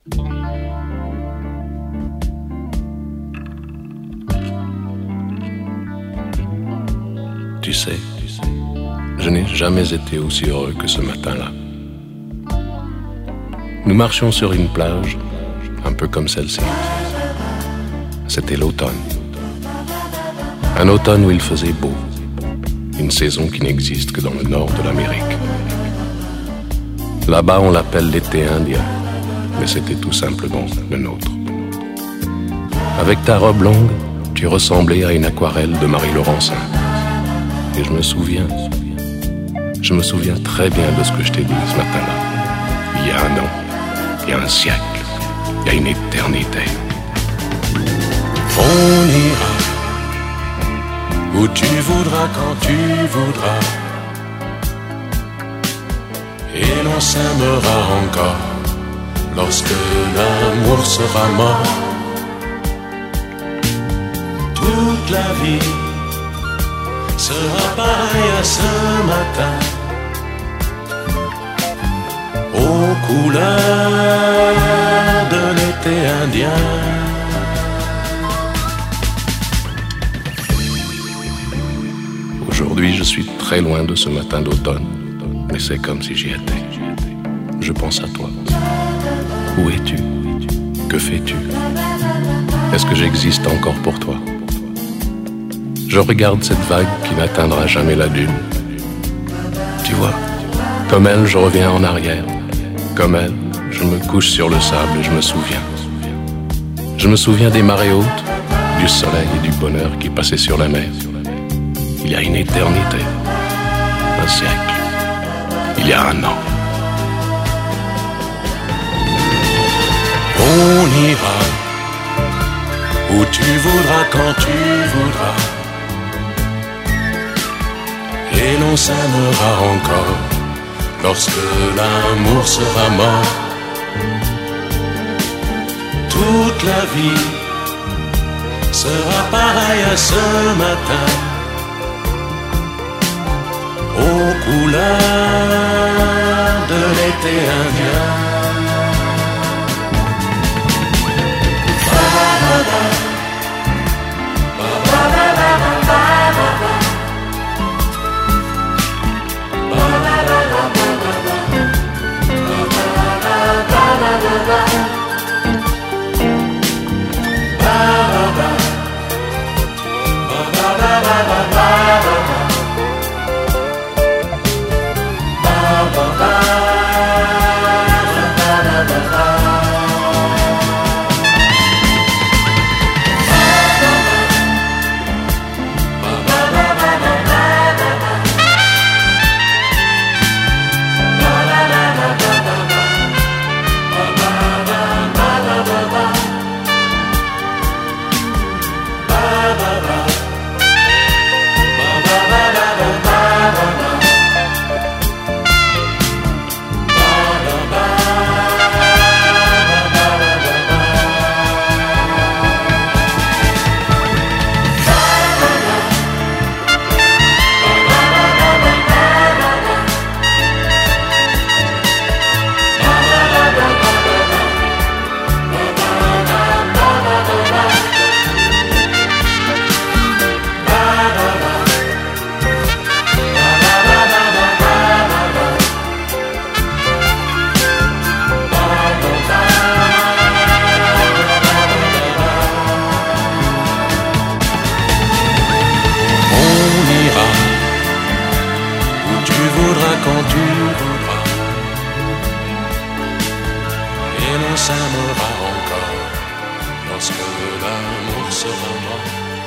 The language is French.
Tu sais, je n'ai jamais été aussi heureux que ce matin-là. Nous marchions sur une plage, un peu comme celle-ci. C'était l'automne. Un automne où il faisait beau. Une saison qui n'existe que dans le nord de l'Amérique. Là-bas, on l'appelle l'été indien, mais c'était tout simplement le nôtre. Avec ta robe longue, tu ressemblais à une aquarelle de Marie Laurencin. Et je me souviens très bien de ce que je t'ai dit ce matin-là. Il y a un an, il y a un siècle, il y a une éternité. On ira où tu voudras, quand tu voudras, et l'on s'aimera encore lorsque l'amour sera mort. Toute la vie sera pareille à ce matin, aux couleurs de l'été indien. Aujourd'hui, je suis très loin de ce matin d'automne, mais c'est comme si j'y étais. Je pense à toi. Où es-tu? Que fais-tu? Est-ce que j'existe encore pour toi? Je regarde cette vague qui n'atteindra jamais la dune. Tu vois, comme elle, je reviens en arrière. Comme elle, je me couche sur le sable et je me souviens. Je me souviens des marées hautes, du soleil et du bonheur qui passaient sur la mer. Il y a une éternité, un siècle, il y a un an. On ira où tu voudras, quand tu voudras, et l'on s'aimera encore lorsque l'amour sera mort. Toute la vie sera pareille à ce matin, aux couleurs de l'été indien. Quand tu voudras, et l'on s'aimera encore lorsque l'amour sera mort.